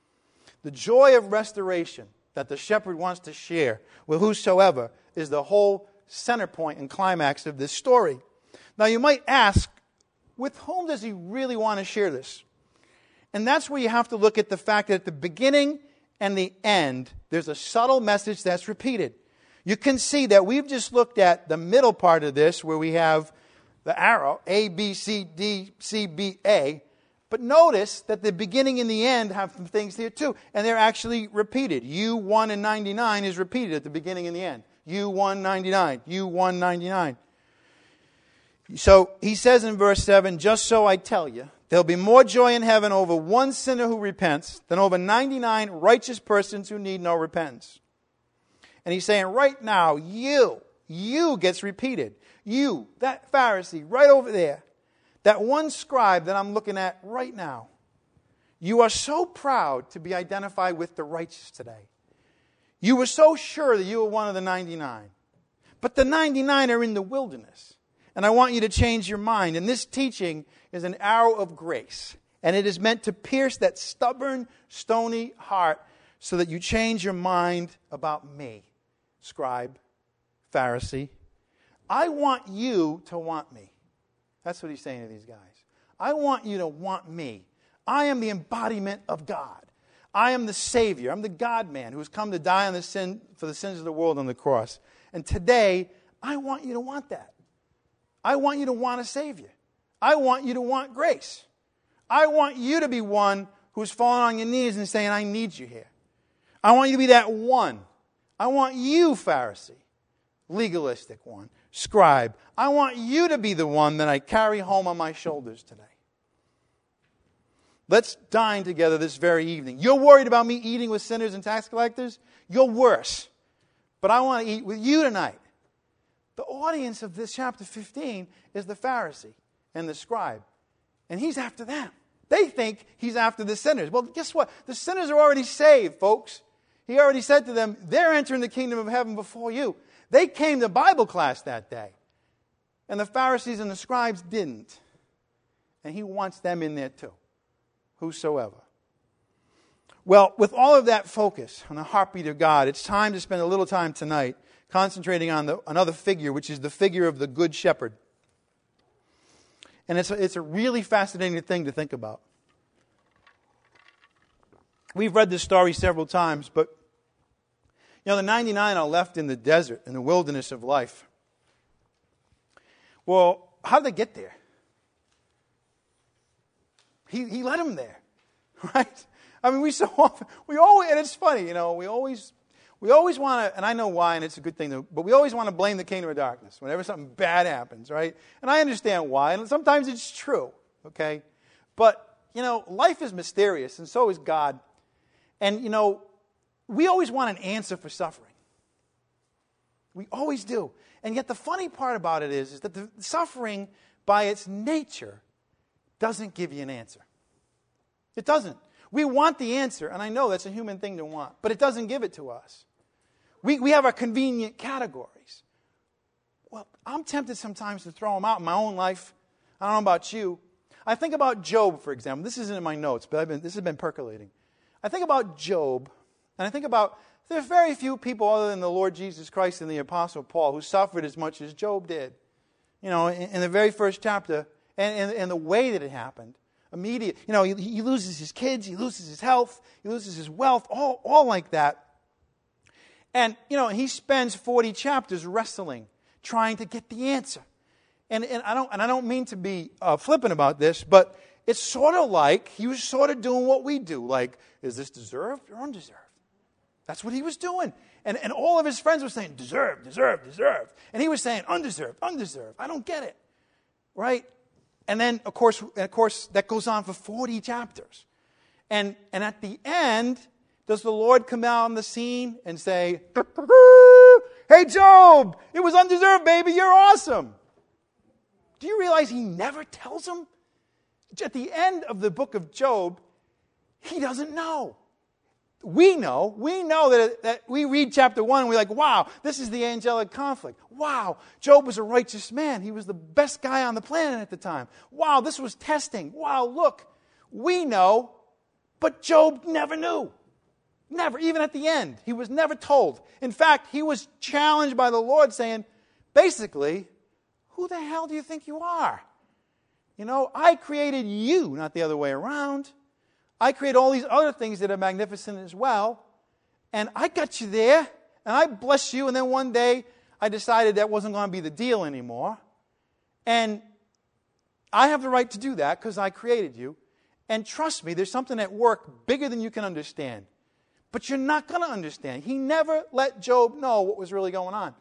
The joy of restoration that the shepherd wants to share with whosoever is the whole center point and climax of this story. Now you might ask, with whom does he really want to share this? And that's where you have to look at the fact that at the beginning and the end, there's a subtle message that's repeated. You can see that we've just looked at the middle part of this where we have the arrow, A, B, C, D, C, B, A. But notice that the beginning and the end have some things here too. And they're actually repeated. U1 and 99 is repeated at the beginning and the end. U1, 99. U1, 99. So he says in verse 7, just so I tell you, there'll be more joy in heaven over one sinner who repents than over 99 righteous persons who need no repentance. And he's saying right now, you gets repeated. You, that Pharisee right over there, that one scribe that I'm looking at right now, you are so proud to be identified with the righteous today. You were so sure that you were one of the 99. But the 99 are in the wilderness. And I want you to change your mind. And this teaching is an arrow of grace. And it is meant to pierce that stubborn, stony heart so that you change your mind about me, scribe, Pharisee. I want you to want me. That's what he's saying to these guys. I want you to want me. I am the embodiment of God. I am the Savior. I'm the God-man who has come to die on for the sins of the world on the cross. And today, I want you to want that. I want you to want a Savior. I want you to want grace. I want you to be one who's falling on your knees and saying, I need you here. I want you to be that one. I want you, Pharisee, legalistic one, scribe. I want you to be the one that I carry home on my shoulders today. Let's dine together this very evening. You're worried about me eating with sinners and tax collectors? You're worse. But I want to eat with you tonight. The audience of this chapter 15 is the Pharisee and the scribe. And he's after them. They think he's after the sinners. Well, guess what? The sinners are already saved, folks. He already said to them, they're entering the kingdom of heaven before you. They came to Bible class that day. And the Pharisees and the scribes didn't. And he wants them in there too. Whosoever. Well, with all of that focus on the heartbeat of God, it's time to spend a little time tonight concentrating on another figure, which is the figure of the Good Shepherd. And it's a really fascinating thing to think about. We've read this story several times, but the 99 are left in the desert, in the wilderness of life. Well, how did they get there? He led them there, right? I mean, and it's funny, we always want to, and I know why, and it's a good thing, but we always want to blame the kingdom of darkness whenever something bad happens, right? And I understand why, and sometimes it's true, okay? But, life is mysterious, and so is God. And, we always want an answer for suffering. We always do. And yet the funny part about it is that the suffering, by its nature, doesn't give you an answer. It doesn't. We want the answer, and I know that's a human thing to want, but it doesn't give it to us. We have our convenient categories. Well, I'm tempted sometimes to throw them out in my own life. I don't know about you. I think about Job, for example. This isn't in my notes, but this has been percolating. I think about Job, and I think about there's very few people other than the Lord Jesus Christ and the Apostle Paul who suffered as much as Job did. In the very first chapter, and the way that it happened. Immediate, he loses his kids, he loses his health, he loses his wealth, all like that. And, he spends 40 chapters wrestling, trying to get the answer. And I don't mean to be flippant about this, but it's sort of like he was sort of doing what we do. Like, is this deserved or undeserved? That's what he was doing. And all of his friends were saying, deserved, deserved, deserved. And he was saying, undeserved, undeserved. I don't get it. Right? And then, of course, that goes on for 40 chapters. And at the end, does the Lord come out on the scene and say, hey, Job, it was undeserved, baby, you're awesome. Do you realize he never tells him? At the end of the book of Job, he doesn't know. We know that we read chapter 1 and we're like, wow, this is the angelic conflict. Wow, Job was a righteous man. He was the best guy on the planet at the time. Wow, this was testing. Wow, look, we know, but Job never knew. Never, even at the end. He was never told. In fact, he was challenged by the Lord saying, basically, who the hell do you think you are? I created you, not the other way around. I create all these other things that are magnificent as well. And I got you there, And I bless you, and then one day I decided that wasn't going to be the deal anymore. And I have the right to do that because I created you. And trust me, there's something at work bigger than you can understand. But you're not going to understand. He never let Job know what was really going on.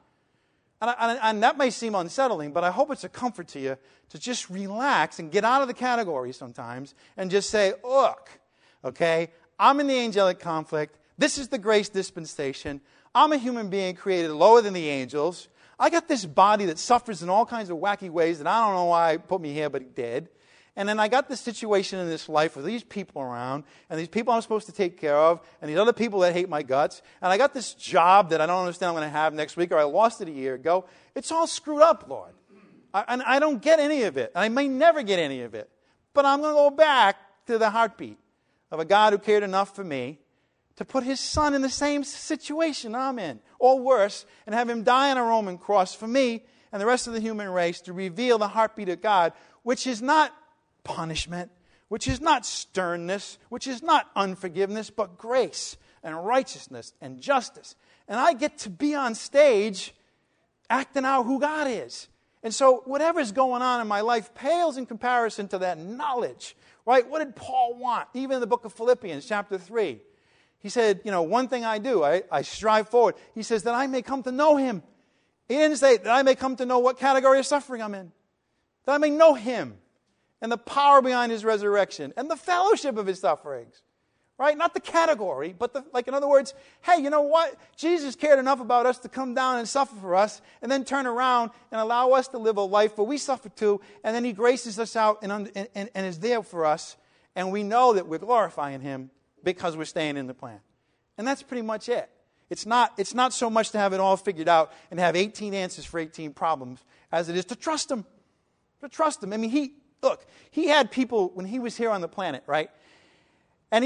And that may seem unsettling, but I hope it's a comfort to you to just relax and get out of the category sometimes and just say, look, okay, I'm in the angelic conflict. This is the grace dispensation. I'm a human being created lower than the angels. I got this body that suffers in all kinds of wacky ways, and I don't know why He put me here, but He did. And then I got this situation in this life with these people around, and these people I'm supposed to take care of, and these other people that hate my guts, and I got this job that I don't understand I'm going to have next week, or I lost it a year ago. It's all screwed up, Lord. And I don't get any of it. And I may never get any of it. But I'm going to go back to the heartbeat of a God who cared enough for me to put His Son in the same situation I'm in, or worse, and have Him die on a Roman cross for me and the rest of the human race to reveal the heartbeat of God, which is not punishment, which is not sternness, which is not unforgiveness, but grace and righteousness and justice. And I get to be on stage acting out who God is. And so whatever's going on in my life pales in comparison to that knowledge, right? What did Paul want? Even in the book of Philippians, chapter 3. He said, one thing I do, I strive forward. He says that I may come to know Him. He didn't say that I may come to know what category of suffering I'm in. That I may know Him and the power behind His resurrection and the fellowship of His sufferings. Right? Not the category, but in other words, hey, you know what? Jesus cared enough about us to come down and suffer for us and then turn around and allow us to live a life where we suffer too, and then He graces us out and is there for us, and we know that we're glorifying Him because we're staying in the plan. And that's pretty much it. It's not so much to have it all figured out and have 18 answers for 18 problems as it is to trust Him. To trust Him. I mean, He had people when He was here on the planet, right? And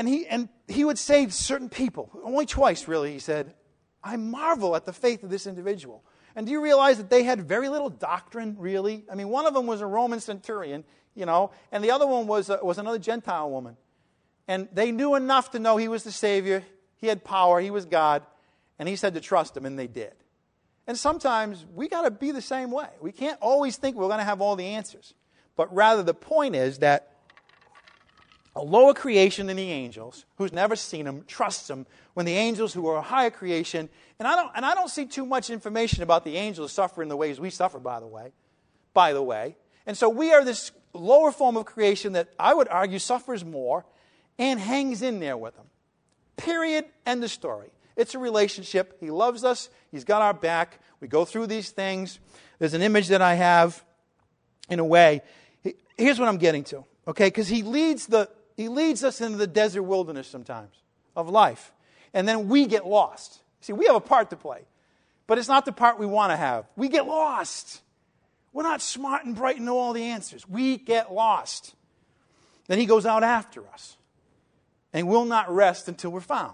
he would say certain people, only twice really, He said, I marvel at the faith of this individual. And do you realize that they had very little doctrine, really? I mean, one of them was a Roman centurion, and the other one was another Gentile woman. And they knew enough to know He was the Savior, He had power, He was God, and He said to trust Him, and they did. And sometimes we got to be the same way. We can't always think we're going to have all the answers. But rather the point is that a lower creation than the angels, who's never seen Him, trusts Him, when the angels who are a higher creation, and I don't see too much information about the angels suffering the ways we suffer, by the way. And so we are this lower form of creation that I would argue suffers more and hangs in there with Him. Period. End of story. It's a relationship. He loves us. He's got our back. We go through these things. There's an image that I have, in a way. Here's what I'm getting to, okay? Because He leads us into the desert wilderness sometimes of life. And then we get lost. See, we have a part to play. But it's not the part we want to have. We get lost. We're not smart and bright and know all the answers. We get lost. Then He goes out after us. And we'll not rest until we're found.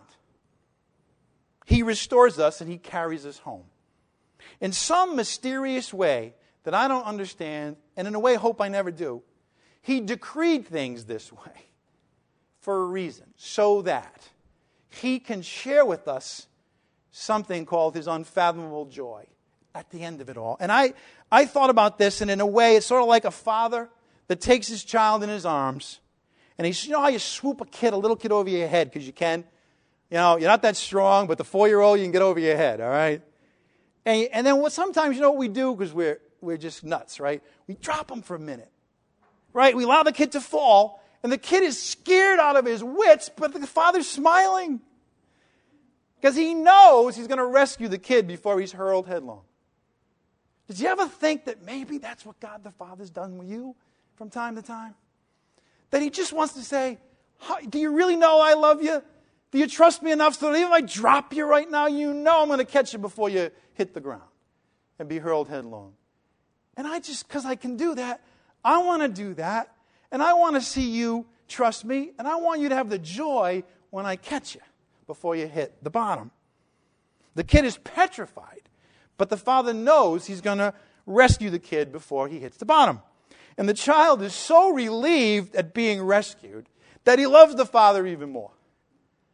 He restores us and He carries us home. In some mysterious way that I don't understand, and in a way I hope I never do, He decreed things this way for a reason, so that He can share with us something called His unfathomable joy at the end of it all. And I thought about this, and in a way it's sort of like a father that takes his child in his arms, and you know how you swoop a little kid over your head because you can? You're not that strong, but the 4-year-old you can get over your head, all right? And then sometimes what we do, because we're just nuts, right? We drop them for a minute, right? We allow the kid to fall, and the kid is scared out of his wits, but the father's smiling because he knows he's going to rescue the kid before he's hurled headlong. Did you ever think that maybe that's what God the Father's done with you from time to time? That He just wants to say, do you really know I love you? Do you trust me enough so that even if I drop you right now, you know I'm going to catch you before you hit the ground and be hurled headlong? And because I can do that, I want to do that. And I want to see you trust me. And I want you to have the joy when I catch you before you hit the bottom. The kid is petrified, but the father knows he's going to rescue the kid before he hits the bottom. And the child is so relieved at being rescued that he loves the father even more.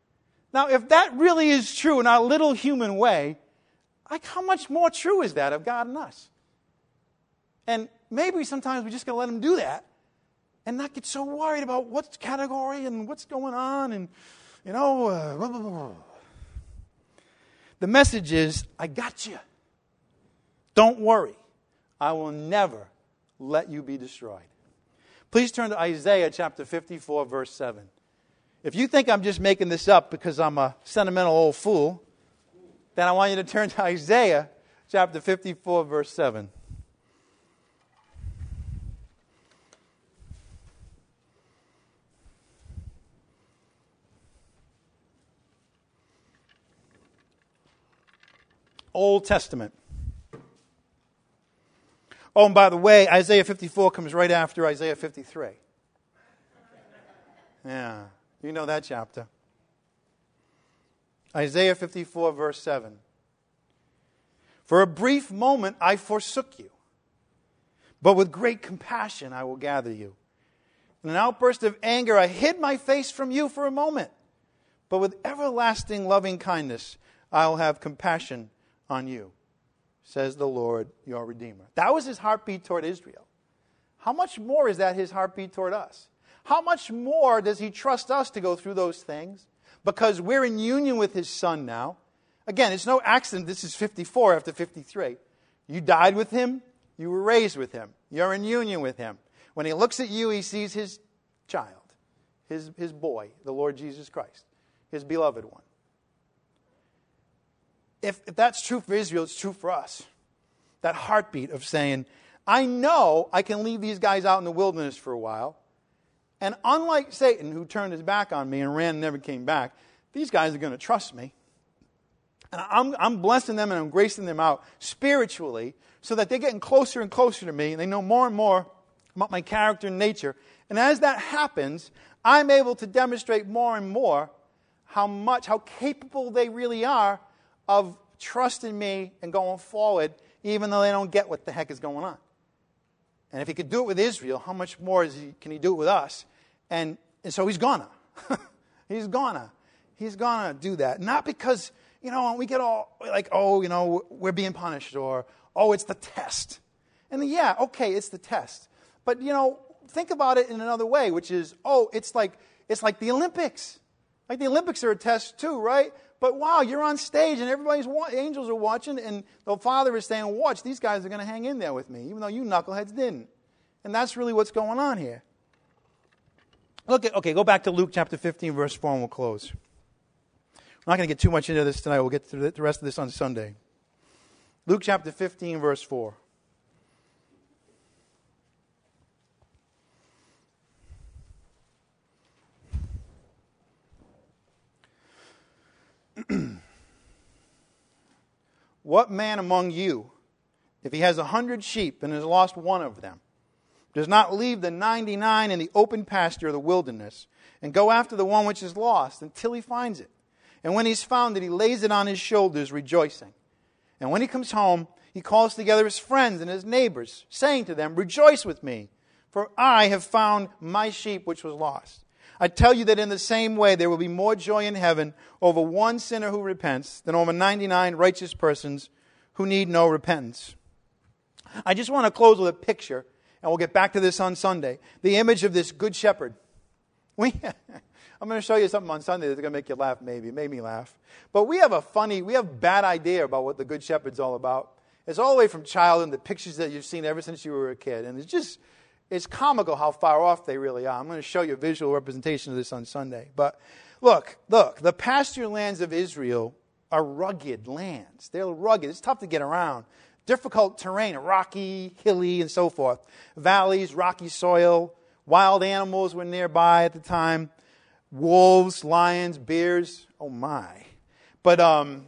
Now, if that really is true in our little human way, like how much more true is that of God and us? And maybe sometimes we just got to let him do that and not get so worried about what's category and what's going on and, blah, blah, blah. The message is, I got you. Don't worry. I will never let you be destroyed. Please turn to Isaiah chapter 54, verse 7. If you think I'm just making this up because I'm a sentimental old fool, then I want you to turn to Isaiah chapter 54, verse 7. Old Testament. Oh, and by the way, Isaiah 54 comes right after Isaiah 53. Yeah, you know that chapter. Isaiah 54, verse 7. For a brief moment I forsook you, but with great compassion I will gather you. In an outburst of anger I hid my face from you for a moment, but with everlasting loving kindness I will have compassion on you, says the Lord your Redeemer. That was his heartbeat toward Israel. How much more is that his heartbeat toward us? How much more does he trust us to go through those things? Because we're in union with his Son now. Again, it's no accident this is 54 after 53. You died with him. You were raised with him. You're in union with him. When he looks at you, he sees his child, his boy, the Lord Jesus Christ, his beloved one. If that's true for Israel, it's true for us. That heartbeat of saying, I know I can leave these guys out in the wilderness for a while. And unlike Satan, who turned his back on me and ran and never came back, these guys are going to trust me. And I'm blessing them and I'm gracing them out spiritually so that they're getting closer and closer to me and they know more and more about my character and nature. And as that happens, I'm able to demonstrate more and more how capable they really are of trusting me and going forward, even though they don't get what the heck is going on. And if he could do it with Israel, how much more can he do it with us? And so he's gonna. He's gonna do that. Not because, we get all like, we're being punished or, it's the test. And yeah, okay, it's the test. But, think about it in another way, which is, it's like the Olympics. Like the Olympics are a test too, right? But wow, you're on stage and angels are watching and the Father is saying, watch, these guys are going to hang in there with me, even though you knuckleheads didn't. And that's really what's going on here. Go back to Luke chapter 15, verse 4, and we'll close. We're not going to get too much into this tonight. We'll get to the rest of this on Sunday. Luke chapter 15, verse 4. What man among you, if he has 100 sheep and has lost one of them, does not leave the 99 in the open pasture of the wilderness and go after the one which is lost until he finds it? And when he's found it, he lays it on his shoulders, rejoicing. And when he comes home, he calls together his friends and his neighbors, saying to them, rejoice with me, for I have found my sheep which was lost. I tell you that in the same way there will be more joy in heaven over one sinner who repents than over 99 righteous persons who need no repentance. I just want to close with a picture, and we'll get back to this on Sunday. The image of this good shepherd. I'm going to show you something on Sunday that's going to make you laugh, maybe. It made me laugh. But we have a bad idea about what the good shepherd's all about. It's all the way from childhood, the pictures that you've seen ever since you were a kid. And it's comical how far off they really are. I'm going to show you a visual representation of this on Sunday. But look, the pasture lands of Israel are rugged lands. They're rugged. It's tough to get around. Difficult terrain, rocky, hilly, and so forth. Valleys, rocky soil. Wild animals were nearby at the time. Wolves, lions, bears. Oh my. But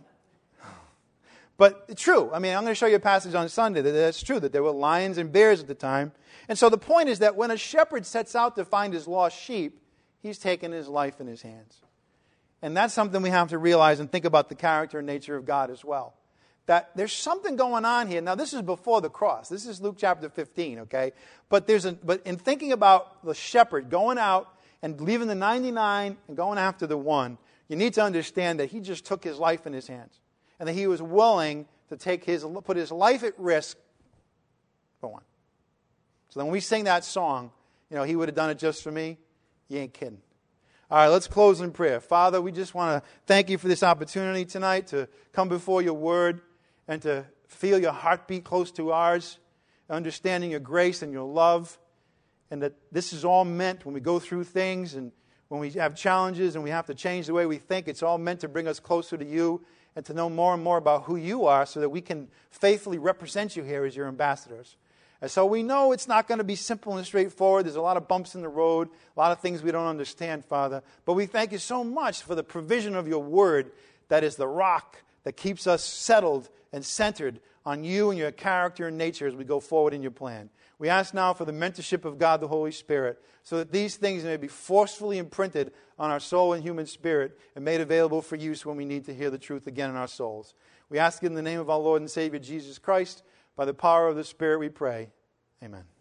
true. I'm going to show you a passage on Sunday that's true, that there were lions and bears at the time. And so the point is that when a shepherd sets out to find his lost sheep, he's taken his life in his hands. And that's something we have to realize and think about the character and nature of God as well. That there's something going on here. Now, this is before the cross. This is Luke chapter 15, okay? But in thinking about the shepherd going out and leaving the 99 and going after the one, you need to understand that he just took his life in his hands. And that he was willing to put his life at risk. Go on. So then when we sing that song, he would have done it just for me. You ain't kidding. All right, let's close in prayer. Father, we just want to thank you for this opportunity tonight to come before your word and to feel your heartbeat close to ours, understanding your grace and your love, and that this is all meant when we go through things and when we have challenges and we have to change the way we think, it's all meant to bring us closer to you and to know more and more about who you are so that we can faithfully represent you here as your ambassadors. And so we know it's not going to be simple and straightforward. There's a lot of bumps in the road, a lot of things we don't understand, Father. But we thank you so much for the provision of your word that is the rock that keeps us settled and centered on you and your character and nature as we go forward in your plan. We ask now for the mentorship of God the Holy Spirit so that these things may be forcefully imprinted on our soul and human spirit and made available for use when we need to hear the truth again in our souls. We ask it in the name of our Lord and Savior Jesus Christ. By the power of the Spirit we pray. Amen.